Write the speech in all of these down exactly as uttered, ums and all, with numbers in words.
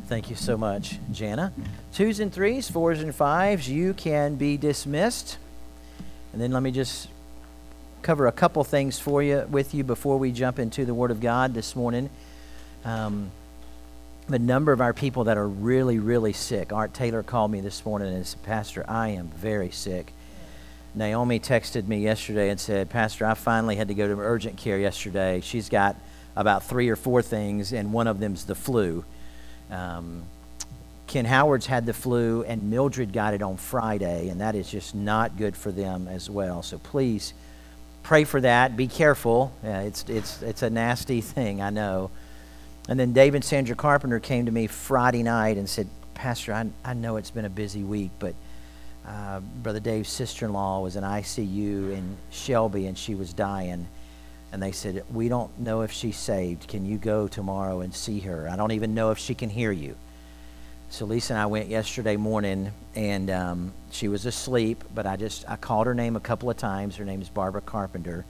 Thank you so much, Jana. Twos and threes, fours and fives, you can be dismissed. And then let me just cover a couple things for you with you before we jump into the Word of God this morning. Um, the number of our people that are really, really sick. Art Taylor called me this morning and said, Pastor, I am very sick. Naomi texted me yesterday and said, Pastor, I finally had to go to urgent care yesterday. She's got about three or four things, and one of them's the flu. Um, Ken Howard's had the flu, and Mildred got it on Friday, and that is just not good for them as well. So please pray for that. Be careful. Yeah, it's it's it's a nasty thing, I know. And then Dave and Sandra Carpenter came to me Friday night and said, Pastor, I, I know it's been a busy week, but uh, Brother Dave's sister-in-law was in I C U in Shelby, and she was dying. And they said, we don't know if she's saved. Can you go tomorrow and see her? I don't even know if she can hear you. So Lisa and I went yesterday morning, and um, she was asleep, but I just, I called her name a couple of times. Her name is Barbara Carpenter.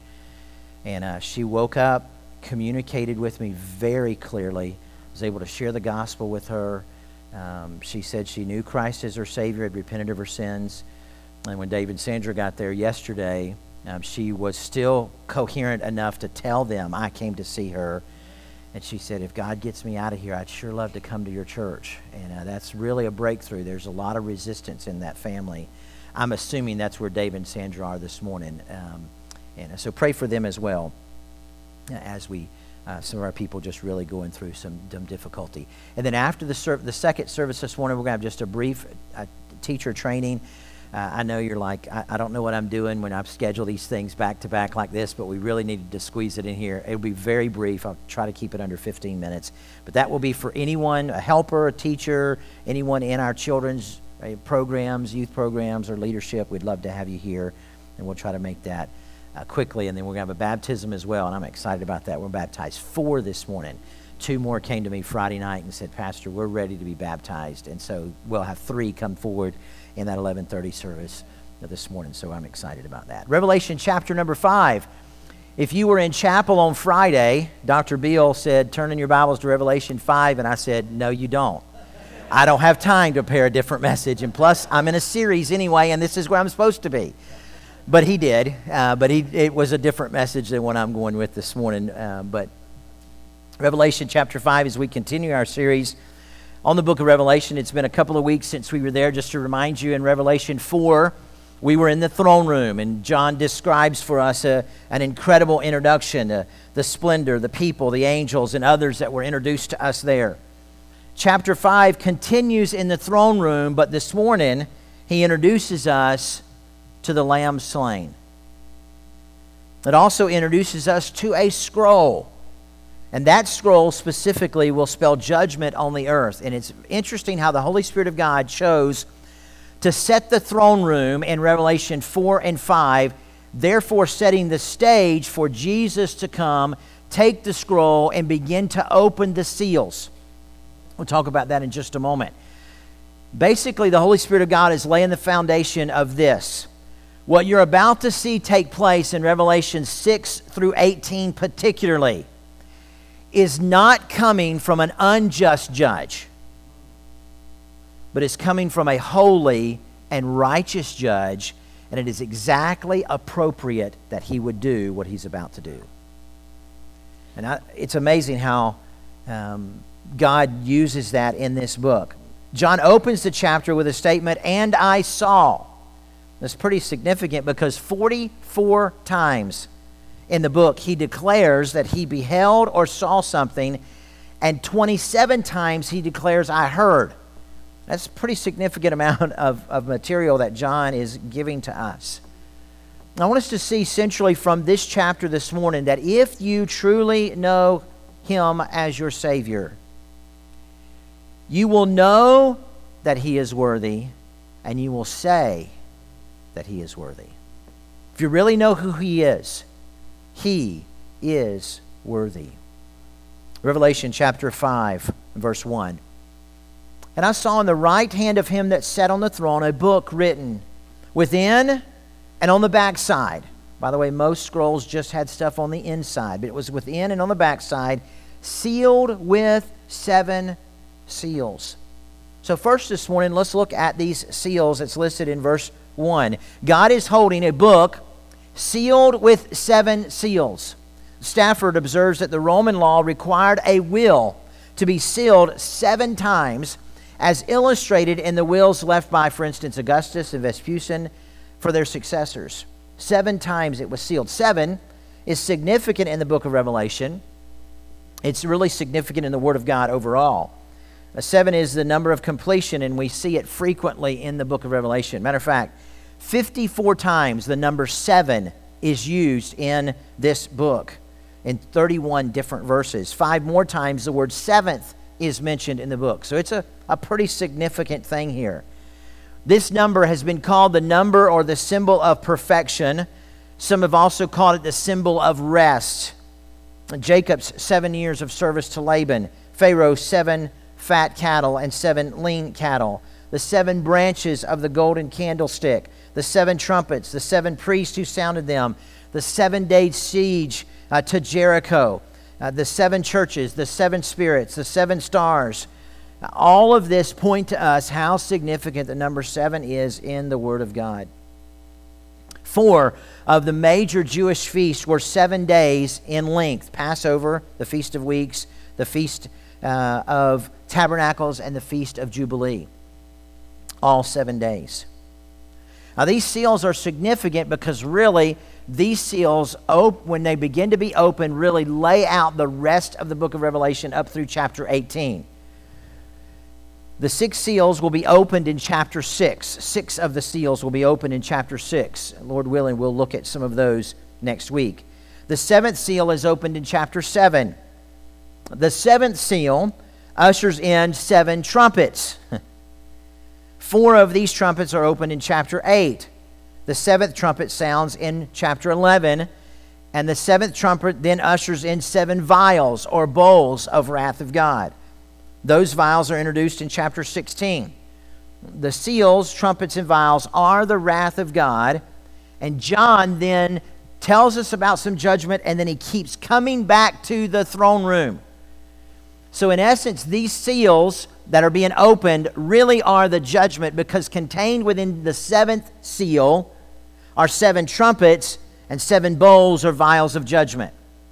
And uh, she woke up, communicated with me very clearly, was able to share the gospel with her. Um, she said she knew Christ as her Savior, had repented of her sins. And when Dave and Sandra got there yesterday, Um, she was still coherent enough to tell them I came to see her. And she said, if God gets me out of here, I'd sure love to come to your church. And uh, that's really a breakthrough. There's a lot of resistance in that family. I'm assuming that's where Dave and Sandra are this morning. Um, and uh, so pray for them as well uh, as we, uh, some of our people just really going through some, some difficulty. And then after the, ser- the second service this morning, we're going to have just a brief uh, teacher training. Uh, I know you're like, I, I don't know what I'm doing when I schedule these things back to back like this, but we really needed to squeeze it in here. It'll be very brief. I'll try to keep it under fifteen minutes. But that will be for anyone, a helper, a teacher, anyone in our children's uh, programs, youth programs, or leadership. We'd love to have you here, and we'll try to make that uh, quickly. And then we're going to have a baptism as well, and I'm excited about that. We're baptized four this morning. Two more came to me Friday night and said, Pastor, we're ready to be baptized. And so we'll have three come forward in that eleven thirty service this morning, so I'm excited about that. Revelation chapter number five. If you were in chapel on Friday, Doctor Beal said, turn in your Bibles to Revelation five, and I said, no, you don't. I don't have time to prepare a different message, and plus, I'm in a series anyway, and this is where I'm supposed to be. But he did, uh, but he, it was a different message than what I'm going with this morning. Uh, but Revelation chapter five, as we continue our series on the book of Revelation. It's been a couple of weeks since we were there. Just to remind you, in Revelation four, we were in the throne room, and John describes for us a, an incredible introduction, uh, the splendor, the people, the angels, and others that were introduced to us there. Chapter five continues in the throne room, but this morning he introduces us to the Lamb slain. It also introduces us to a scroll. And that scroll specifically will spell judgment on the earth. And it's interesting how the Holy Spirit of God chose to set the throne room in Revelation four and five, therefore setting the stage for Jesus to come, take the scroll, and begin to open the seals. We'll talk about that in just a moment. Basically, the Holy Spirit of God is laying the foundation of this. What you're about to see take place in Revelation six through eighteen particularly is not coming from an unjust judge, but it's coming from a holy and righteous judge, and it is exactly appropriate that he would do what he's about to do. And I, it's amazing how um, God uses that in this book. John opens the chapter with a statement, and I saw. That's pretty significant because forty-four times in the book, he declares that he beheld or saw something, and twenty-seven times he declares, I heard. That's a pretty significant amount of, of material that John is giving to us. I want us to see centrally from this chapter this morning that if you truly know him as your Savior, you will know that he is worthy, and you will say that he is worthy. If you really know who he is, he is worthy. Revelation chapter five, verse one. And I saw in the right hand of him that sat on the throne a book written within and on the backside. By the way, most scrolls just had stuff on the inside, but it was within and on the backside, sealed with seven seals. So first this morning, let's look at these seals that's listed in verse one. God is holding a book sealed with seven seals. Stafford observes that the Roman law required a will to be sealed seven times, as illustrated in the wills left by, for instance, Augustus and Vespasian for their successors. Seven times it was sealed. Seven is significant in the book of Revelation. It's really significant in the Word of God overall. Uh, seven is the number of completion, and we see it frequently in the book of Revelation. Matter of fact, fifty-four times the number seven is used in this book in thirty-one different verses. Five more times the word seventh is mentioned in the book. So it's a, a pretty significant thing here. This number has been called the number or the symbol of perfection. Some have also called it the symbol of rest. Jacob's seven years of service to Laban, Pharaoh's seven fat cattle and seven lean cattle, the seven branches of the golden candlestick, the seven trumpets, the seven priests who sounded them, the seven-day siege uh, to Jericho, uh, the seven churches, the seven spirits, the seven stars. All of this point to us how significant the number seven is in the Word of God. Four of the major Jewish feasts were seven days in length: Passover, the Feast of Weeks, the Feast uh, of Tabernacles, and the Feast of Jubilee. All seven days. Now these seals are significant because really these seals, op- when they begin to be opened, really lay out the rest of the book of Revelation up through chapter eighteen. The six seals will be opened in chapter six. Six of the seals will be opened in chapter six. Lord willing, we'll look at some of those next week. The seventh seal is opened in chapter seven. The seventh seal ushers in seven trumpets. Four of these trumpets are opened in chapter eight. The seventh trumpet sounds in chapter eleven, and the seventh trumpet then ushers in seven vials or bowls of wrath of God. Those vials are introduced in chapter sixteen. The seals, trumpets, and vials are the wrath of God, and John then tells us about some judgment, and then he keeps coming back to the throne room. So in essence, these seals that are being opened really are the judgment, because contained within the seventh seal are seven trumpets and seven bowls or vials of judgment.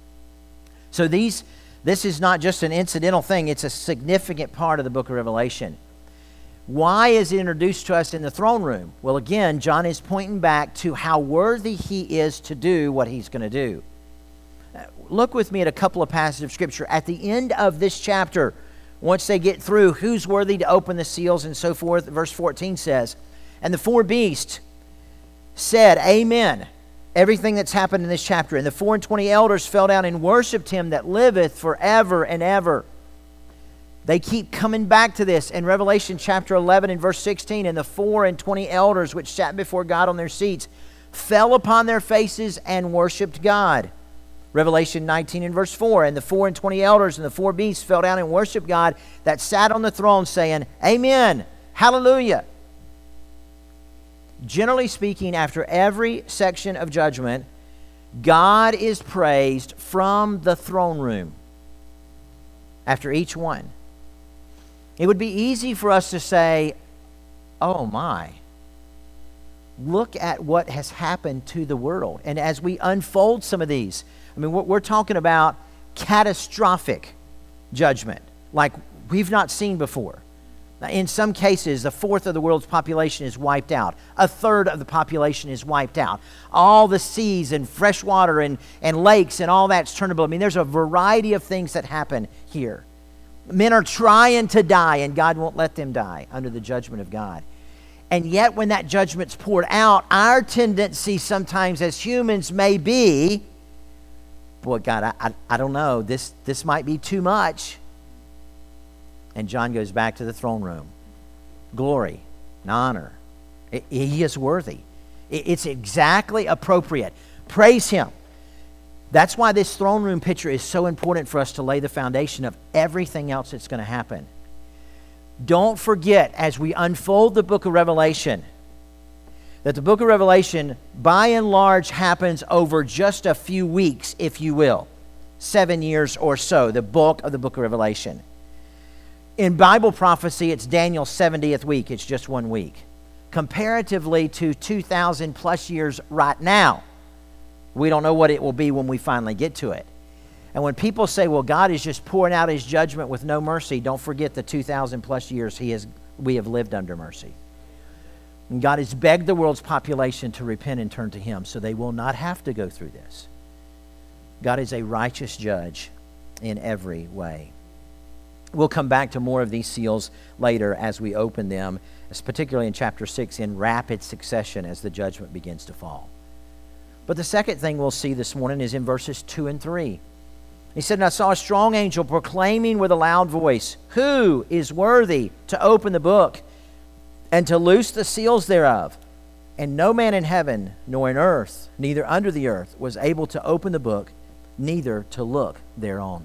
So these, this is not just an incidental thing, it's a significant part of the book of Revelation. Why is it introduced to us in the throne room? Well, again, John is pointing back to how worthy he is to do what he's going to do. Look with me at a couple of passages of Scripture. At the end of this chapter, once they get through who's worthy to open the seals and so forth, verse fourteen says, "And the four beasts said, Amen." Everything that's happened in this chapter. "And the four and twenty elders fell down and worshipped him that liveth forever and ever." They keep coming back to this in Revelation chapter eleven and verse sixteen. "And the four and twenty elders which sat before God on their seats fell upon their faces and worshipped God." Revelation nineteen and verse four. "And the four and twenty elders and the four beasts fell down and worshipped God that sat on the throne, saying, Amen, Hallelujah." Generally speaking, after every section of judgment, God is praised from the throne room after each one. It would be easy for us to say, oh my, look at what has happened to the world. And as we unfold some of these, I mean, we're talking about catastrophic judgment like we've not seen before. In some cases, a fourth of the world's population is wiped out. A third of the population is wiped out. All the seas and fresh water and, and lakes and all that's turned to blood. I mean, there's a variety of things that happen here. Men are trying to die, and God won't let them die under the judgment of God. And yet, when that judgment's poured out, our tendency sometimes as humans may be, boy, God, I, I, I don't know. This, this might be too much. And John goes back to the throne room. Glory and honor. It, he is worthy. It, it's exactly appropriate. Praise him. That's why this throne room picture is so important for us to lay the foundation of everything else that's going to happen. Don't forget, as we unfold the book of Revelation, that the book of Revelation, by and large, happens over just a few weeks, if you will. Seven years or so, the bulk of the book of Revelation. In Bible prophecy, it's Daniel's seventieth week. It's just one week. Comparatively to two thousand plus years right now, we don't know what it will be when we finally get to it. And when people say, well, God is just pouring out his judgment with no mercy, don't forget the two thousand plus years he has, we have lived under mercy. And God has begged the world's population to repent and turn to him, so they will not have to go through this. God is a righteous judge in every way. We'll come back to more of these seals later as we open them, particularly in chapter six, in rapid succession as the judgment begins to fall. But the second thing we'll see this morning is in verses two and three. He said, and I saw a strong angel proclaiming with a loud voice, who is worthy to open the book and to loose the seals thereof? And no man in heaven, nor in earth, neither under the earth, was able to open the book, neither to look thereon.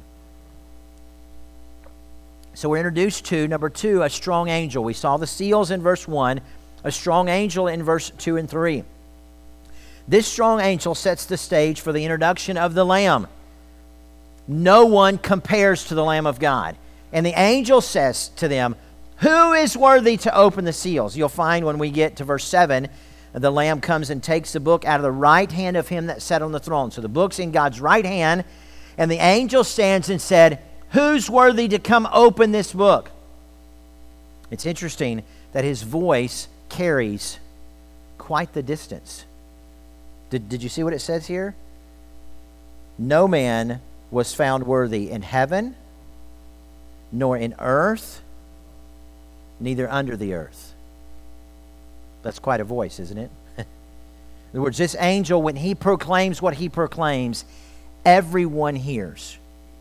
So we're introduced to, number two, a strong angel. We saw the seals in verse one, a strong angel in verse two and three. This strong angel sets the stage for the introduction of the Lamb. No one compares to the Lamb of God. And the angel says to them, who is worthy to open the seals? You'll find when we get to verse seven, the Lamb comes and takes the book out of the right hand of him that sat on the throne. So the book's in God's right hand, and the angel stands and said, who's worthy to come open this book? It's interesting that his voice carries quite the distance. Did, did you see what it says here? No man was found worthy in heaven, nor in earth, neither under the earth. That's quite a voice, isn't it? In other words, this angel, when he proclaims what he proclaims, everyone hears.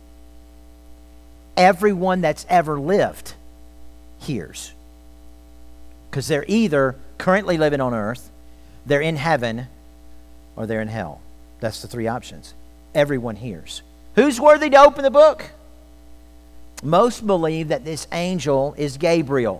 Everyone that's ever lived hears. Because they're either currently living on earth, they're in heaven, or they're in hell. That's the three options. Everyone hears. Who's worthy to open the book? Most believe that this angel is Gabriel.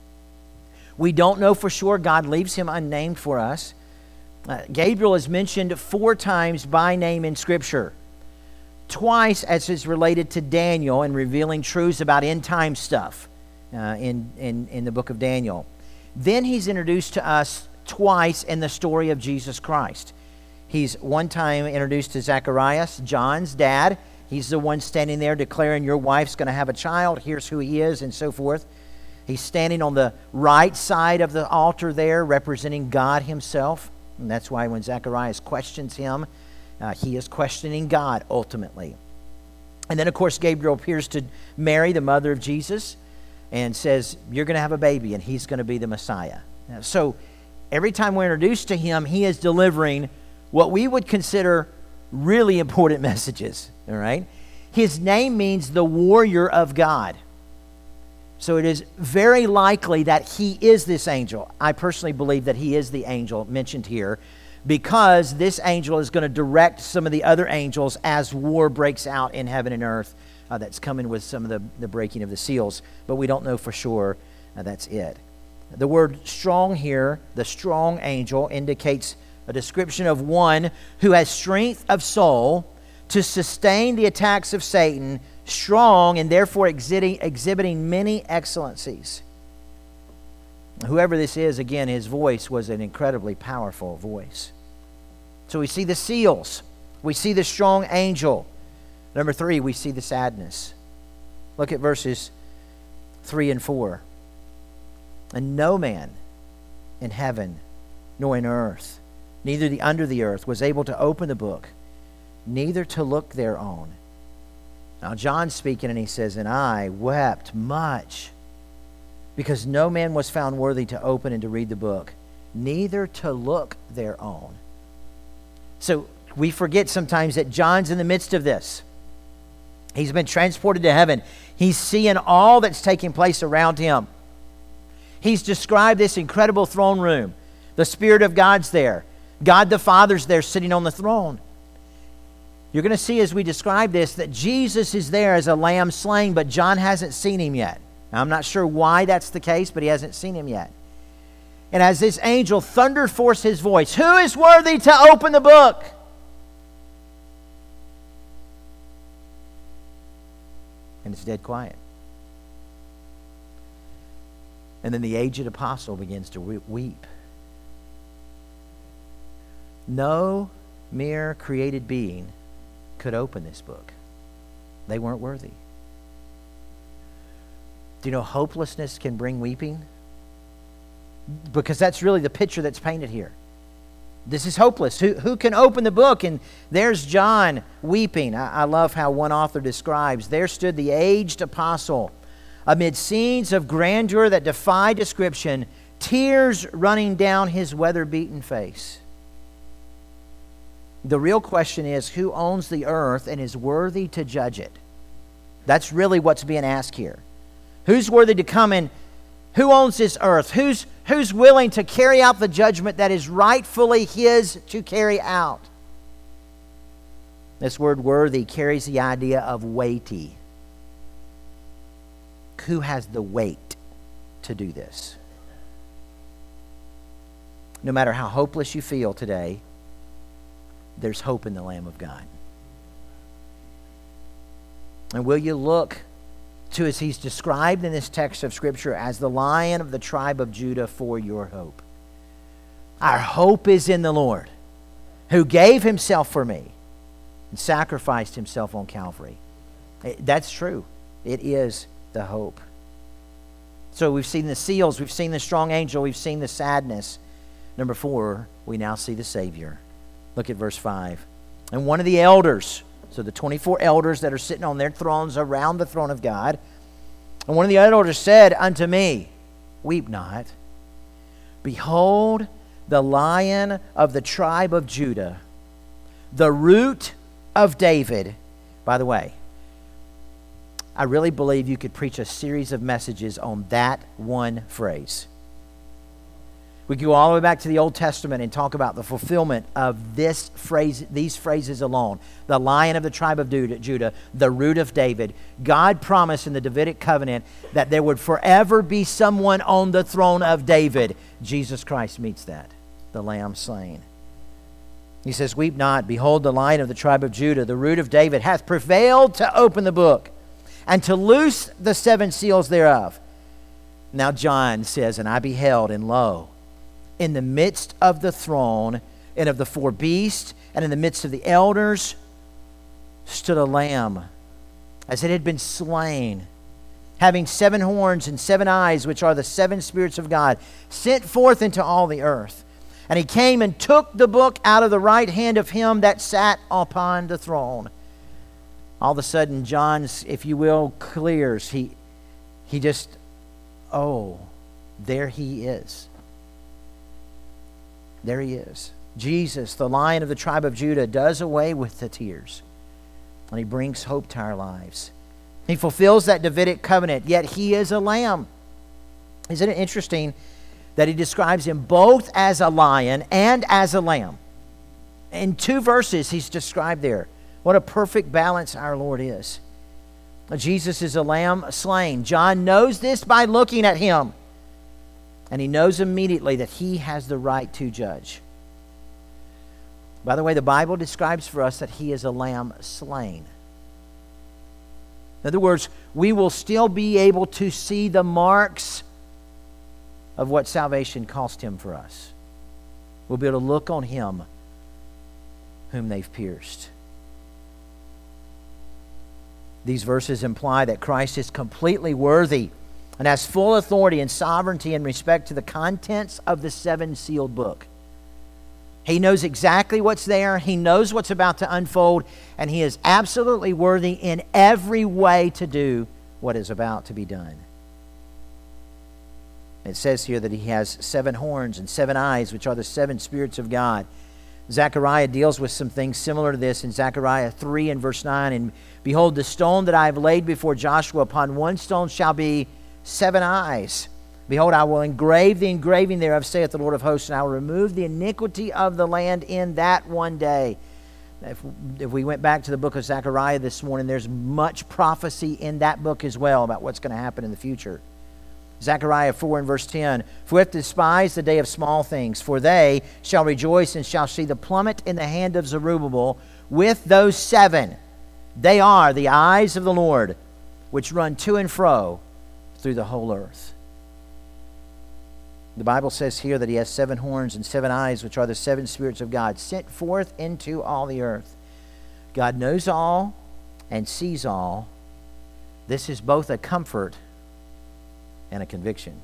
We don't know for sure. God leaves him unnamed for us. Uh, Gabriel is mentioned four times by name in Scripture. Twice as is related to Daniel and revealing truths about end time stuff uh, in, in, in the book of Daniel. Then he's introduced to us twice in the story of Jesus Christ. He's one time introduced to Zacharias, John's dad. He's the one standing there declaring your wife's going to have a child. Here's who he is, and so forth. He's standing on the right side of the altar there, representing God himself. And that's why when Zacharias questions him, uh, he is questioning God ultimately. And then, of course, Gabriel appears to Mary, the mother of Jesus, and says, you're going to have a baby, and he's going to be the Messiah. Now, so every time we're introduced to him, he is delivering what we would consider really important messages. All right? His name means the warrior of God. So it is very likely that he is this angel. I personally believe that he is the angel mentioned here because this angel is going to direct some of the other angels as war breaks out in heaven and earth. Uh, that's coming with some of the, the breaking of the seals. But we don't know for sure uh, that's it. The word strong here, the strong angel, indicates a description of one who has strength of soul to sustain the attacks of Satan, strong and therefore exhibiting, exhibiting many excellencies. Whoever this is, again, his voice was an incredibly powerful voice. So we see the seals. We see the strong angel. Number three, we see the sadness. Look at verses three and four. And no man in heaven nor in earth, neither the under the earth, was able to open the book, neither to look thereon. Now John's speaking and he says, and I wept much because no man was found worthy to open and to read the book, neither to look thereon. So we forget sometimes that John's in the midst of this. He's been transported to heaven. He's seeing all that's taking place around him. He's described this incredible throne room. The Spirit of God's there. God the Father's there sitting on the throne. You're going to see as we describe this that Jesus is there as a lamb slain, but John hasn't seen him yet. Now, I'm not sure why that's the case, but he hasn't seen him yet. And as this angel thundered forth his voice, who is worthy to open the book? And it's dead quiet. And then the aged apostle begins to weep. No mere created being could open this book. They weren't worthy. Do you know hopelessness can bring weeping? Because that's really the picture that's painted here. This is hopeless. Who, who can open the book? And there's John weeping. I, I love how one author describes, there stood the aged apostle amid scenes of grandeur that defy description, tears running down his weather-beaten face. The real question is, who owns the earth and is worthy to judge it? That's really what's being asked here. Who's worthy to come in? Who owns this earth? Who's, who's willing to carry out the judgment that is rightfully his to carry out? This word worthy carries the idea of weighty. Who has the weight to do this? No matter how hopeless you feel today, there's hope in the Lamb of God. And will you look to, as he's described in this text of Scripture, as the Lion of the tribe of Judah for your hope? Our hope is in the Lord, who gave himself for me and sacrificed himself on Calvary. That's true. It is the hope. So we've seen the seals, we've seen the strong angel, we've seen the sadness. Number four, we now see the Savior. Look at verse five. And one of the elders, so the twenty-four elders that are sitting on their thrones around the throne of God, and one of the elders said unto me, weep not. Behold, the Lion of the tribe of Judah, the root of David. By the way, I really believe you could preach a series of messages on that one phrase. We could go all the way back to the Old Testament and talk about the fulfillment of this phrase, these phrases alone. The Lion of the tribe of Judah, the root of David. God promised in the Davidic covenant that there would forever be someone on the throne of David. Jesus Christ meets that, the Lamb slain. He says, weep not. Behold, the Lion of the tribe of Judah, the root of David, hath prevailed to open the book and to loose the seven seals thereof. Now John says, and I beheld, and lo, in the midst of the throne and of the four beasts and in the midst of the elders stood a lamb, as it had been slain, having seven horns and seven eyes, which are the seven spirits of God, sent forth into all the earth. And he came and took the book out of the right hand of him that sat upon the throne. All of a sudden, John's, if you will, clears. He, he just, oh, there he is. There he is. Jesus, the Lion of the tribe of Judah, does away with the tears. And he brings hope to our lives. He fulfills that Davidic covenant, yet he is a lamb. Isn't it interesting that he describes him both as a lion and as a lamb? In two verses he's described there. What a perfect balance our Lord is. Jesus is a lamb slain. John knows this by looking at him. And he knows immediately that he has the right to judge. By the way, the Bible describes for us that he is a lamb slain. In other words, we will still be able to see the marks of what salvation cost him for us. We'll be able to look on him whom they've pierced. These verses imply that Christ is completely worthy and has full authority and sovereignty in respect to the contents of the seven sealed book. He knows exactly what's there. He knows what's about to unfold. And he is absolutely worthy in every way to do what is about to be done. It says here that he has seven horns and seven eyes, which are the seven spirits of God. Zechariah deals with some things similar to this in Zechariah three and verse nine. And behold, the stone that I have laid before Joshua, upon one stone shall be seven eyes. Behold, I will engrave the engraving thereof, saith the Lord of hosts, and I will remove the iniquity of the land in that one day. If, if we went back to the book of Zechariah this morning, there's much prophecy in that book as well about what's going to happen in the future. Zechariah four and verse ten, for if despise the day of small things, for they shall rejoice and shall see the plummet in the hand of Zerubbabel with those seven. They are the eyes of the Lord, which run to and fro through the whole earth. The Bible says here that he has seven horns and seven eyes, which are the seven spirits of God, sent forth into all the earth. God knows all and sees all. This is both a comfort and a conviction.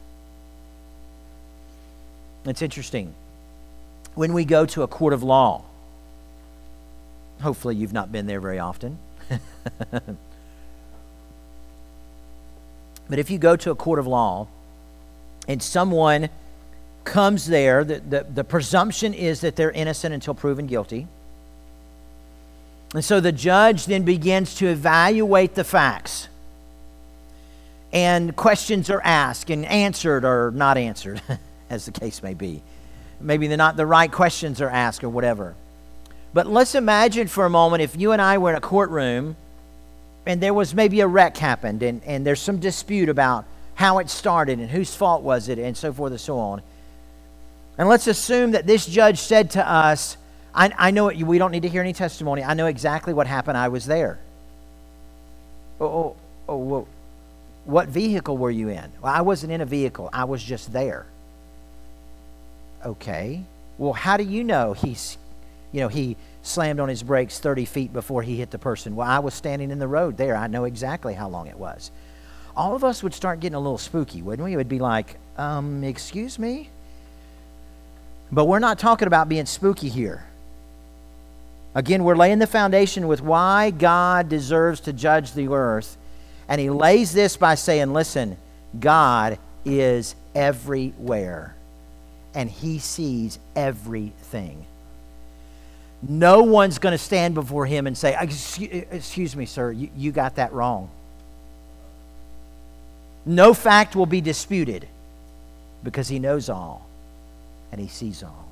It's interesting. When we go to a court of law, hopefully you've not been there very often. But if you go to a court of law and someone comes there, the, the, the presumption is that they're innocent until proven guilty. And so the judge then begins to evaluate the facts. And questions are asked and answered or not answered, as the case may be. Maybe they're not the right questions are asked or whatever. But let's imagine for a moment if you and I were in a courtroom and there was maybe a wreck happened and, and there's some dispute about how it started and whose fault was it and so forth and so on. And let's assume that this judge said to us, I, I know it, we don't need to hear any testimony. I know exactly what happened. I was there. Oh, oh, oh well, what vehicle were you in? Well, I wasn't in a vehicle. I was just there. Okay. Well, how do you know he's, you know, he slammed on his brakes thirty feet before he hit the person? Well, I was standing in the road there. I know exactly how long it was. All of us would start getting a little spooky, wouldn't we? It would be like, um, excuse me? But we're not talking about being spooky here. Again, we're laying the foundation with why God deserves to judge the earth. And he lays this by saying, listen, God is everywhere. And he sees everything. No one's going to stand before him and say, excuse me, sir, you, you got that wrong. No fact will be disputed because he knows all and he sees all.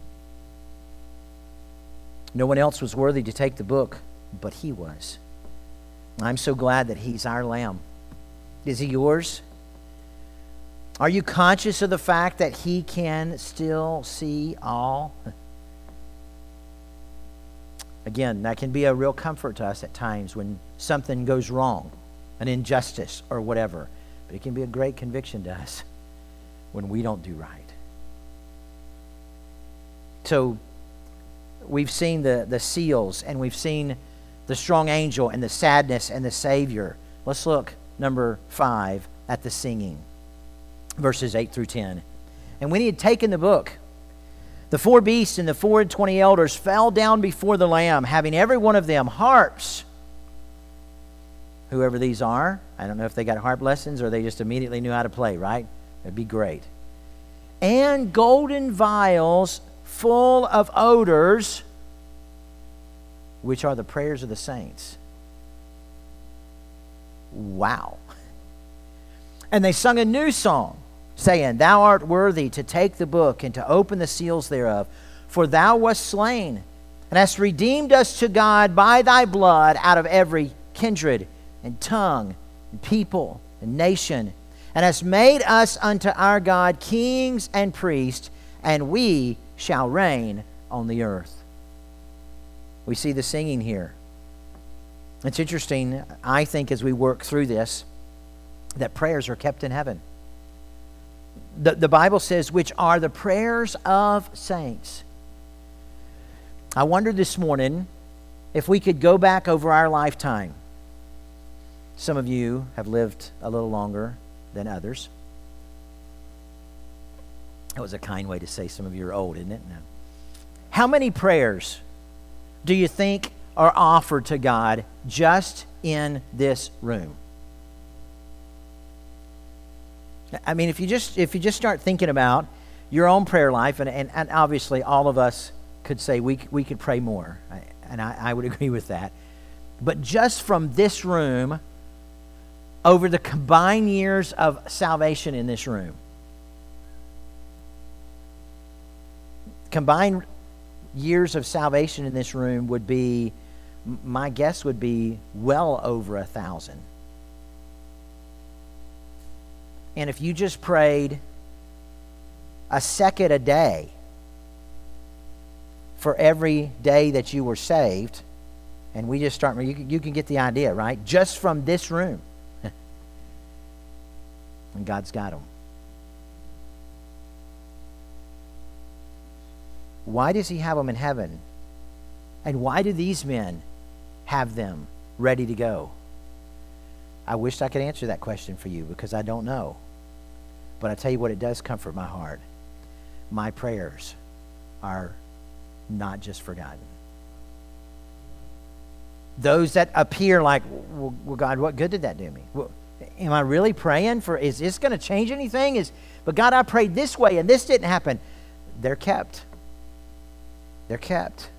No one else was worthy to take the book, but he was. I'm so glad that he's our Lamb. Is he yours? Are you conscious of the fact that he can still see all? Again, that can be a real comfort to us at times when something goes wrong, an injustice or whatever. But it can be a great conviction to us when we don't do right. So we've seen the, the seals, and we've seen the strong angel and the sadness and the Savior. Let's look, number five, at the singing. Verses eight through ten. And when he had taken the book, the four beasts and the four and twenty elders fell down before the Lamb, having every one of them harps. Whoever these are, I don't know if they got harp lessons or they just immediately knew how to play, right? That'd be great. And golden vials full of odors, which are the prayers of the saints. Wow. And they sung a new song, saying, Thou art worthy to take the book and to open the seals thereof, for thou wast slain, and hast redeemed us to God by thy blood out of every kindred and tongue and people and nation, and hast made us unto our God kings and priests, and we shall reign on the earth. We see the singing here. It's interesting, I think, as we work through this, that prayers are kept in heaven. The, the Bible says, which are the prayers of saints. I wondered this morning if we could go back over our lifetime. Some of you have lived a little longer than others. That was a kind way to say some of you are old, isn't it? No. How many prayers do you think are offered to God just in this room? I mean, if you just if you just start thinking about your own prayer life, and, and, and obviously all of us could say we we could pray more, and I, I would agree with that. But just from this room, over the combined years of salvation in this room, combined years of salvation in this room would be, my guess would be well over a thousand. And if you just prayed a second a day for every day that you were saved, and we just start, you can, you can get the idea, right? Just from this room. And God's got them. Why does he have them in heaven? And why do these men have them ready to go? I wished I could answer that question for you because I don't know. But I tell you what, it does comfort my heart. My prayers are not just forgotten. Those that appear like, well, well God, what good did that do me? Well, am I really praying for, is this going to change anything? Is, but God, I prayed this way and this didn't happen. They're kept. They're kept.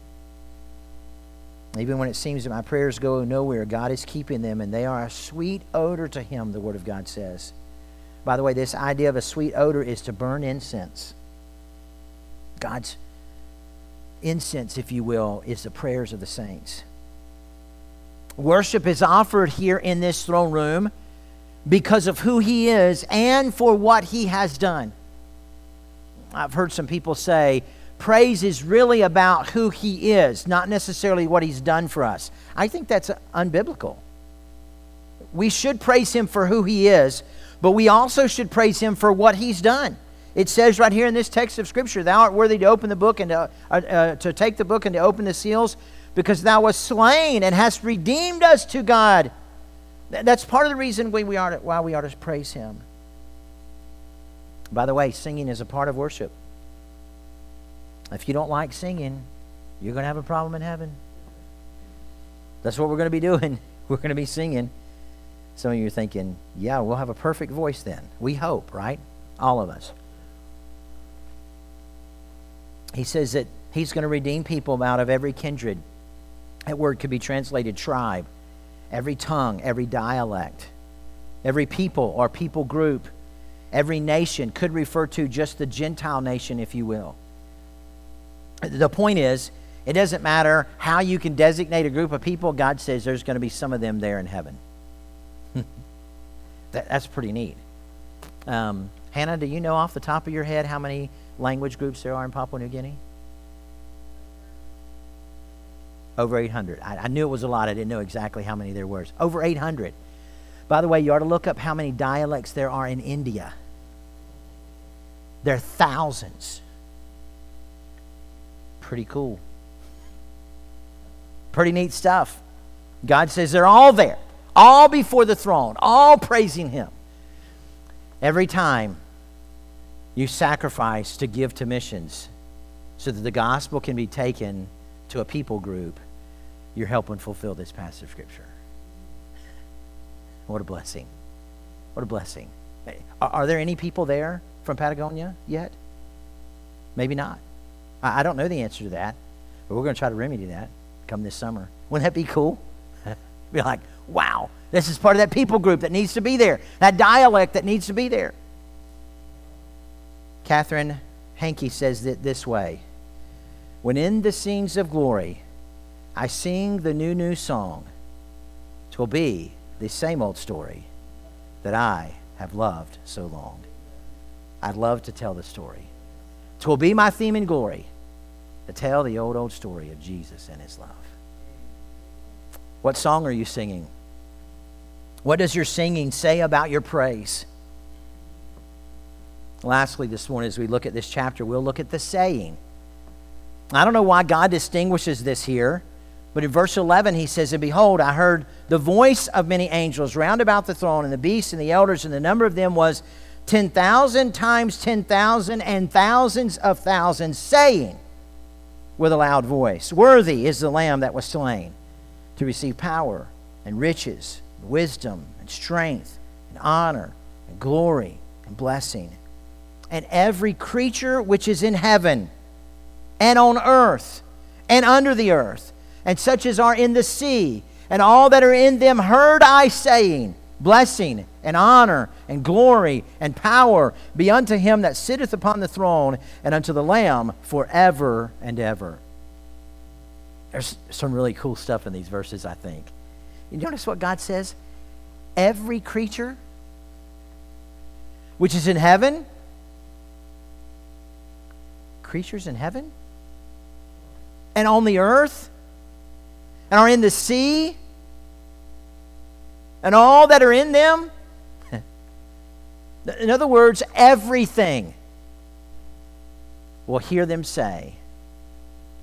Even when it seems that my prayers go nowhere, God is keeping them, and they are a sweet odor to Him, the Word of God says. By the way, this idea of a sweet odor is to burn incense. God's incense, if you will, is the prayers of the saints. Worship is offered here in this throne room because of who He is and for what He has done. I've heard some people say, praise is really about who He is, not necessarily what He's done for us. I think that's unbiblical. We should praise Him for who He is, but we also should praise Him for what He's done. It says right here in this text of Scripture, thou art worthy to open the book and to, uh, uh, to take the book and to open the seals, because thou wast slain and hast redeemed us to God. That's part of the reason we, we are to, why we are to praise Him. By the way, singing is a part of worship. If you don't like singing, you're going to have a problem in heaven. That's what we're going to be doing. We're going to be singing. Some of you are thinking, yeah, we'll have a perfect voice then. We hope, right? All of us. He says that He's going to redeem people out of every kindred. That word could be translated tribe, every tongue, every dialect, every people or people group, every nation. Could refer to just the Gentile nation, if you will. The point is, it doesn't matter how you can designate a group of people. God says there's going to be some of them there in heaven. that, that's pretty neat. Um, Hannah, do you know off the top of your head how many language groups there are in Papua New Guinea? Over eight hundred. I, I knew it was a lot. I didn't know exactly how many there were. Over eight hundred. By the way, you ought to look up how many dialects there are in India. There are thousands. Pretty cool. Pretty neat stuff. God says they're all there, all before the throne, all praising Him. Every time you sacrifice to give to missions so that the gospel can be taken to a people group, you're helping fulfill this passage of Scripture. What a blessing. What a blessing. Are, are there any people there from Patagonia yet? Maybe not. I, I don't know the answer to that, but we're going to try to remedy that come this summer. Wouldn't that be cool? Be like, wow, this is part of that people group that needs to be there, that dialect that needs to be there. Catherine Hankey says it this way: when in the scenes of glory I sing the new, new song, 'twill be the same old story that I have loved so long. I'd love to tell the story. 'Twill be my theme in glory to tell the old, old story of Jesus and His love. What song are you singing? What does your singing say about your praise? Lastly, this morning, as we look at this chapter, we'll look at the saying. I don't know why God distinguishes this here, but in verse eleven he says, and behold, I heard the voice of many angels round about the throne, and the beasts and the elders, and the number of them was ten thousand times ten thousand and thousands of thousands, saying with a loud voice, worthy is the Lamb that was slain to receive power and riches, and wisdom and strength and honor and glory and blessing. And every creature which is in heaven and on earth and under the earth, and such as are in the sea, and all that are in them, heard I saying, blessing and honor and glory and power be unto Him that sitteth upon the throne and unto the Lamb forever and ever. There's some really cool stuff in these verses, I think. You notice what God says? Every creature which is in heaven, creatures in heaven, and on the earth, and are in the sea, and all that are in them. In other words, everything will hear them say,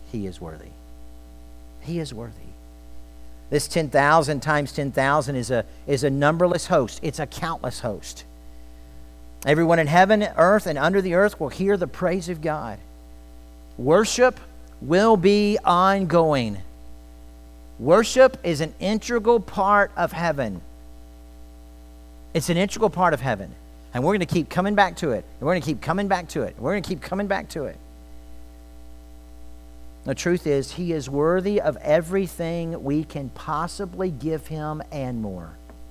He is worthy. He is worthy. This ten thousand times ten thousand is a, is a numberless host. It's a countless host. Everyone in heaven, earth, and under the earth will hear the praise of God. Worship will be ongoing. Worship is an integral part of heaven. It's an integral part of heaven. And we're going to keep coming back to it. And we're going to keep coming back to it. We're going to keep coming back to it. The truth is, He is worthy of everything we can possibly give Him and more.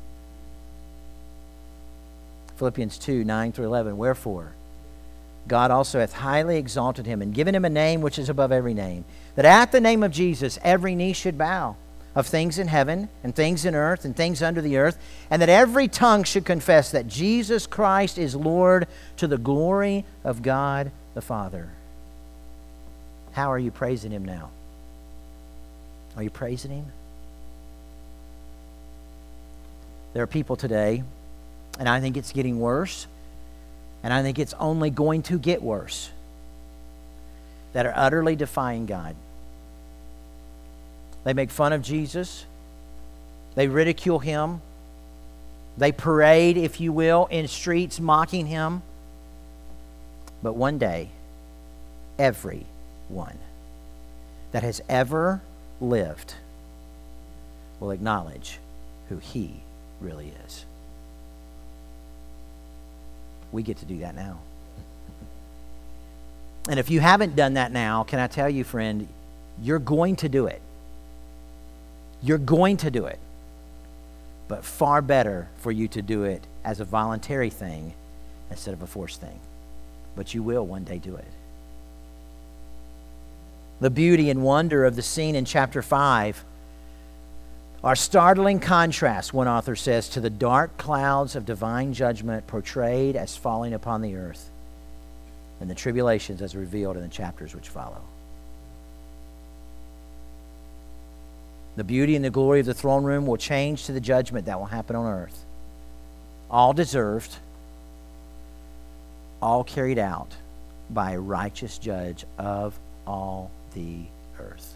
Philippians two, nine through eleven. Wherefore, God also hath highly exalted Him and given Him a name which is above every name, that at the name of Jesus every knee should bow, of things in heaven and things in earth and things under the earth, and that every tongue should confess that Jesus Christ is Lord, to the glory of God the Father. How are you praising Him now? Are you praising Him? There are people today, and I think it's getting worse, and I think it's only going to get worse, that are utterly defying God. They make fun of Jesus. They ridicule Him. They parade, if you will, in streets mocking Him. But one day, everyone that has ever lived will acknowledge who He really is. We get to do that now. And if you haven't done that now, can I tell you, friend, you're going to do it. You're going to do it. But far better for you to do it as a voluntary thing instead of a forced thing. But you will one day do it. The beauty and wonder of the scene in chapter five are startling contrast, one author says, to the dark clouds of divine judgment portrayed as falling upon the earth and the tribulations as revealed in the chapters which follow. The beauty and the glory of the throne room will change to the judgment that will happen on earth. All deserved, all carried out by a righteous judge of all the earth.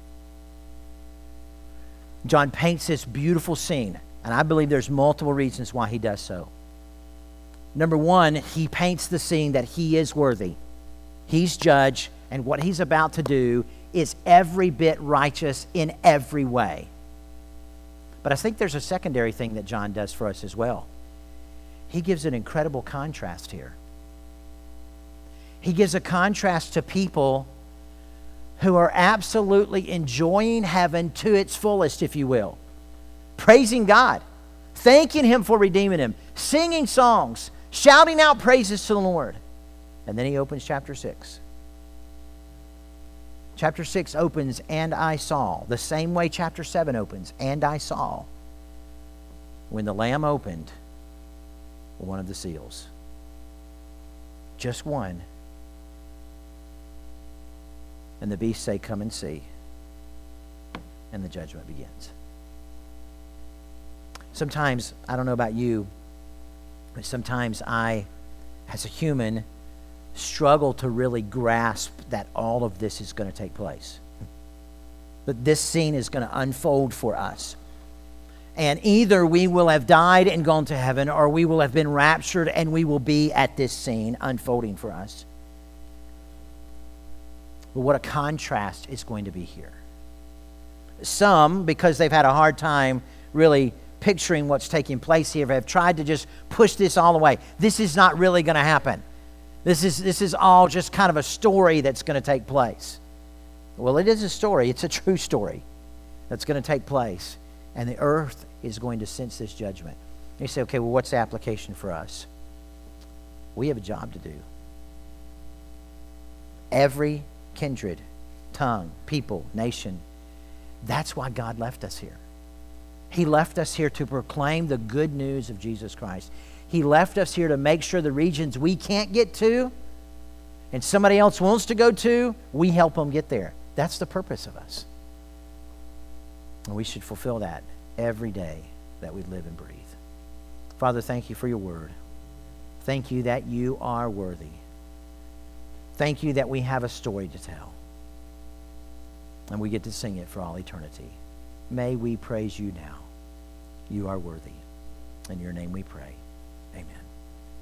John paints this beautiful scene, and I believe there's multiple reasons why he does so. Number one, he paints the scene that He is worthy. He's judge, and what He's about to do is every bit righteous in every way. But I think there's a secondary thing that John does for us as well. He gives an incredible contrast here. He gives a contrast to people who are absolutely enjoying heaven to its fullest, if you will. Praising God, thanking Him for redeeming them, singing songs, shouting out praises to the Lord. And then he opens chapter six. Chapter six opens, and I saw, the same way chapter seven opens, and I saw, when the Lamb opened one of the seals. Just one. And the beasts say, come and see. And the judgment begins. Sometimes, I don't know about you, but sometimes I, as a human, struggle to really grasp that all of this is going to take place. That this scene is going to unfold for us. And either we will have died and gone to heaven, or we will have been raptured and we will be at this scene unfolding for us. But what a contrast it's going to be here. Some, because they've had a hard time really picturing what's taking place here, have tried to just push this all away. This is not really going to happen. This is, this is all just kind of a story that's going to take place. Well, it is a story. It's a true story that's going to take place. And the earth is going to sense this judgment. And you say, okay, well, what's the application for us? We have a job to do. Every kindred, tongue, people, nation. That's why God left us here. He left us here to proclaim the good news of Jesus Christ. He left us here to make sure the regions we can't get to and somebody else wants to go to, we help them get there. That's the purpose of us. And we should fulfill that every day that we live and breathe. Father, thank you for your word. Thank you that you are worthy. Thank you that we have a story to tell. and we get to sing it for all eternity. May we praise you now. You are worthy. In your name we pray. Amen.